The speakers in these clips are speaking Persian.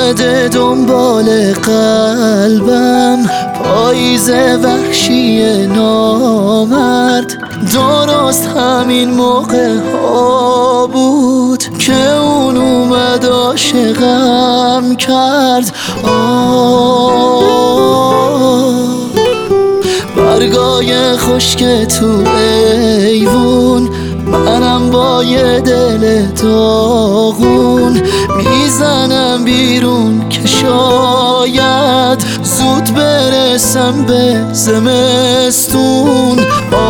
اومده دنبال قلبم، پاییز وحشی نامرد. درست همین موقع ها بود که اون اومد عاشقم کرد. برگای خشک تو ایوون، منم با یه دل داغون میزنم بیرون که شاید زود برسم به زمستون.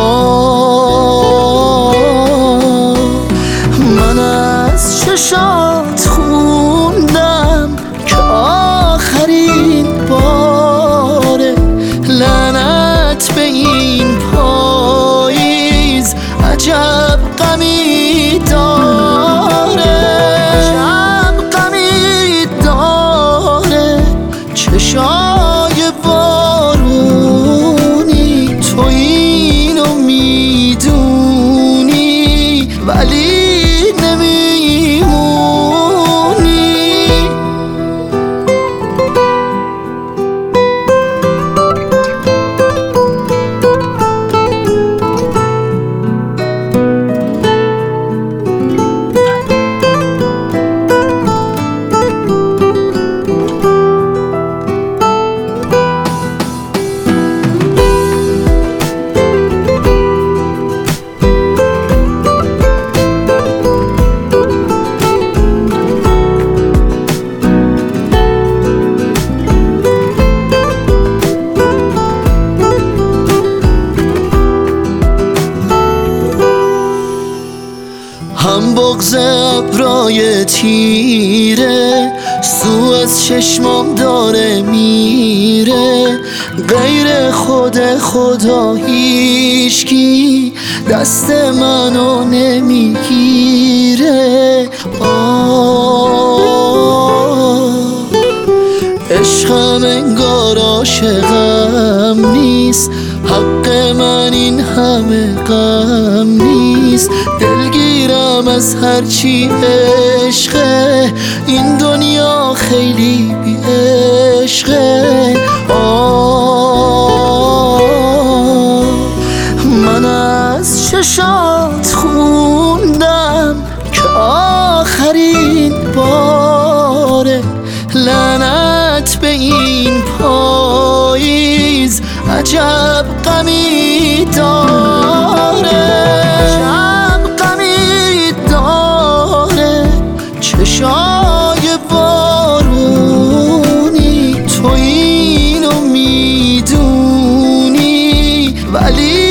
من از چشات خوندم که آخرین باره، لعنت به این پاییز عجب غمی داره، عجب غمی داره. چشای بارونی تو اینو میدونی ولی هم بغض ابرای تیره سو از چشمام داره میره، غیر خود خدا هیچکی دست منو نمیگیره. عشقم انگار عاشقم نیست، حق من این همه غم نیست. دلگیرم از هرچی عشقه، این دنیا خیلی بی عشقه. من از چشات خوندم که آخرین باره، لعنت به این پاییز عجب غمی داره، عجب غمی داره. چشای بارونی تو اینو میدونی ولی